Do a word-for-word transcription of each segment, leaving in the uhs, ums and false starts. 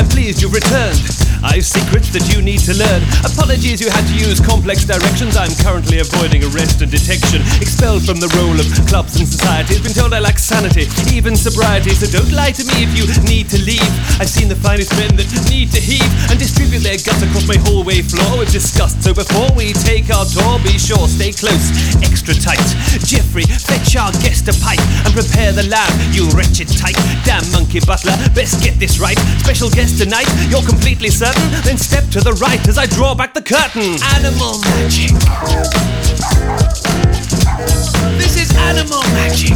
I'm pleased you've returned. I've secrets that you need to learn. Apologies you had to use complex directions. I'm currently avoiding arrest and detection. Expelled from the role of clubs and societies. Been told I lack sanity, even sobriety. So don't lie to me if you need to leave. I've seen the finest men that need to heave and distribute their guts across my hallway floor with disgust. So before we take our tour, be sure, stay close, extra tight. Geoffrey, fetch our guest a pipe and prepare the lamb, you wretched type. Damn monkey butler, best get this right. Special guest tonight, you're completely certain? Then step to the right as I draw back the curtain. Animal magic. This is animal magic.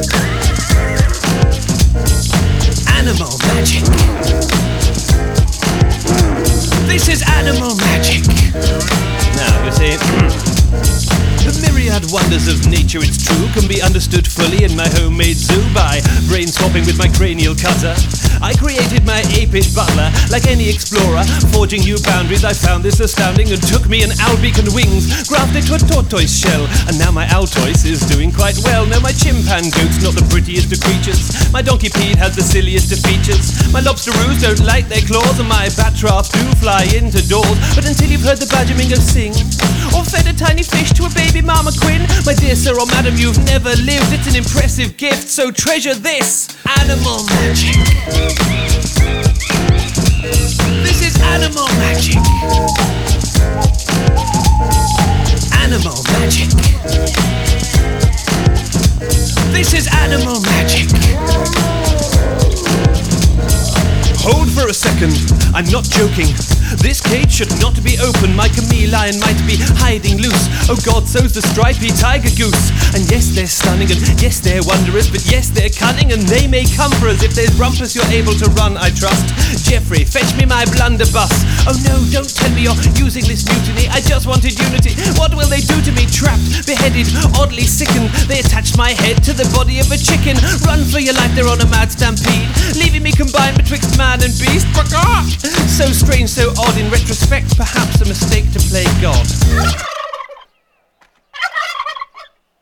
Animal magic. This is animal magic. Now, you see, the myriad wonders of nature, it's true, can be understood fully in my homemade zoo by brain swapping with my cranial cutter. I created my apish butler, like any explorer, forging new boundaries. I found this astounding and took me an Albic and wings, grafted to a tortoise shell, and now my Altoise is doing quite well. No, my chimpan goat's not the prettiest of creatures. My donkey Pete has the silliest of features. My lobsteroos don't like their claws, and my batraps do fly into doors. But until you've heard the badger mingo sing, or fed a tiny fish to a baby mama quinn, my dear sir or madam, you've never lived. It's an impressive gift, so treasure this. Animal magic. This is animal magic. Animal magic. This is animal magic. Hold for a second, I'm not joking. This cage should not be open. My chameleon might be hiding loose. Oh God, so's the stripy tiger goose. And yes, they're stunning, and yes, they're wondrous, but yes, they're cunning, and they may come for us. If there's rumpus, you're able to run, I trust. Geoffrey, fetch me my blunderbuss. Oh no, don't tell me you're using this mutiny. I just wanted unity. What will they do to me? Trapped, beheaded, oddly sickened. They attached my head to the body of a chicken. Run for your life, they're on a mad stampede, leaving me combined betwixt man and beast. So strange, so odd, in retrospect, perhaps a mistake to play God.